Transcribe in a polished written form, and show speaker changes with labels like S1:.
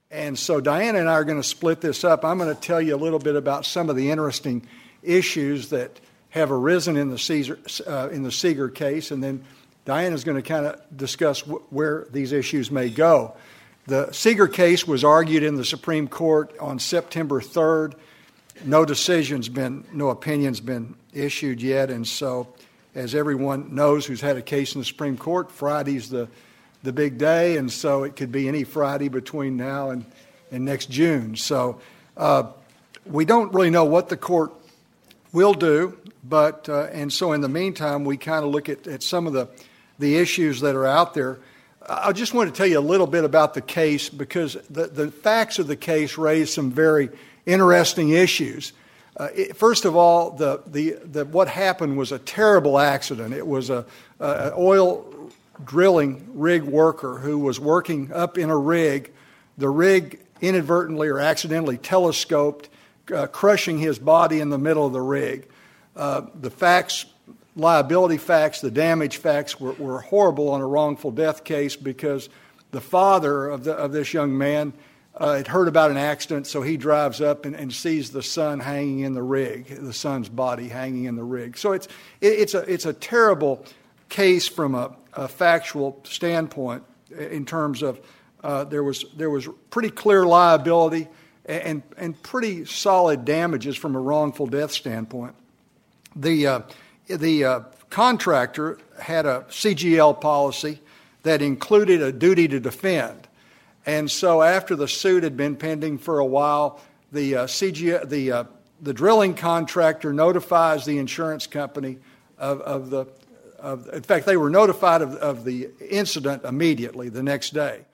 S1: And so Diana and I are going to split this up. I'm going to tell you a little bit about some of the interesting issues that have arisen in the Seeger case, and then Diana's going to kind of discuss where these issues may go. The Seeger case was argued in the Supreme Court on September 3rd. No opinion's been issued yet, and so as everyone knows who's had a case in the Supreme Court, Friday's the big day, and so it could be any Friday between now and next June. So we don't really know what the court will do, but and so in the meantime, we kind of look at some of the issues that are out there. I just want to tell you a little bit about the case because the facts of the case raise some very interesting issues. First of all, what happened was a terrible accident. It was an oil drilling rig worker who was working up in a rig. The rig inadvertently or accidentally telescoped, crushing his body in the middle of the rig. The facts, liability facts, the damage facts were horrible on a wrongful death case because the father of this young man had heard about an accident, so he drives up and sees the son hanging in the rig, the son's body hanging in the rig. So it's a terrible case from a factual standpoint in terms of there was pretty clear liability and pretty solid damages from a wrongful death standpoint. The contractor had a CGL policy that included a duty to defend. And so after the suit had been pending for a while, the drilling contractor notifies the insurance company in fact, they were notified of the incident immediately the next day.